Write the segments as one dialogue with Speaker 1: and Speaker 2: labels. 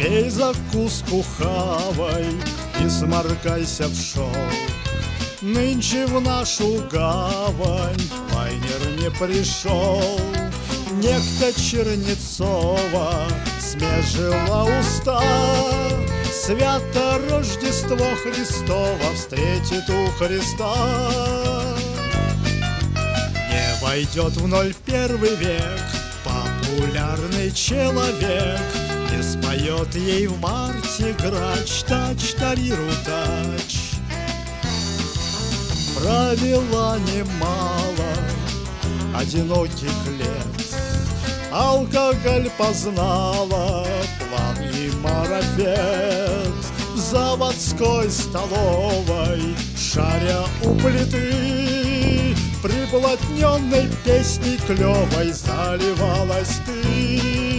Speaker 1: Пей закуску, хавай и сморкайся в шелк. Нынче в нашу гавань лайнер не пришел. Некто Чернецова смежила уста. Свято Рождество Христово встретит у Христа. Не войдет в 01 век популярный человек, не споет ей в марте грач тач-тариру тач. Провела немало одиноких лет, алкоголь познала, план и марафет. В заводской столовой, шаря у плиты, приплотненной песней клевой заливалась ты.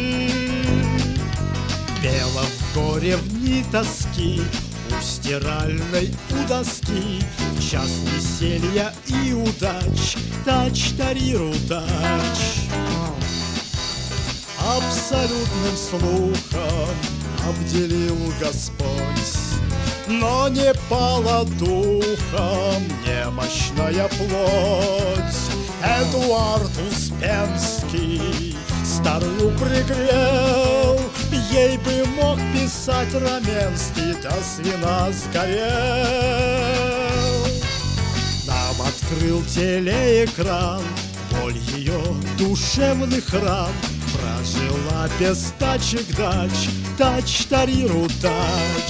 Speaker 1: Пела в горе в дни тоски, у стиральной у доски, в час веселья и удач тач-тариру тач. Абсолютным слухом обделил Господь, но не пала духом немощная плоть. Эдуард Успенский старую пригрел, ей бы мог писать Раменский, до свина сгорел. Нам открыл телеэкран боль ее душевных ран. Прожила без тачек дач тач-тариру тач.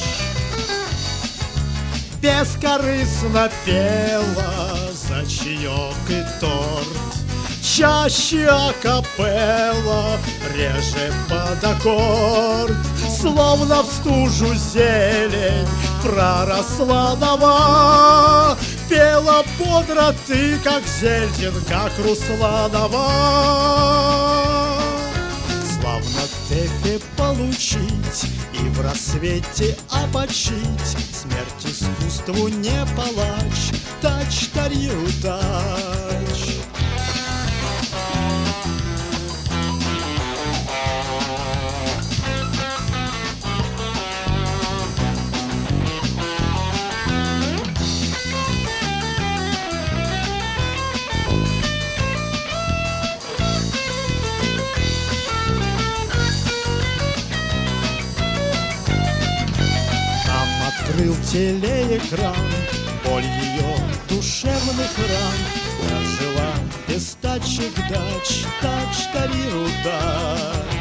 Speaker 1: Бескорыстно пела за чаек и торт, чаще акапелла, реже под аккорд. Словно в стужу зелень проросла нова, пела бодро ты, как Зельдин, как Русланова. Славно в ТЭФе получить и в рассвете обочить, смерть искусству не палач тач-тариру тач. Открыл телеэкран боль ее душевных ран. Прожила без тачек дач тач-тариру тач.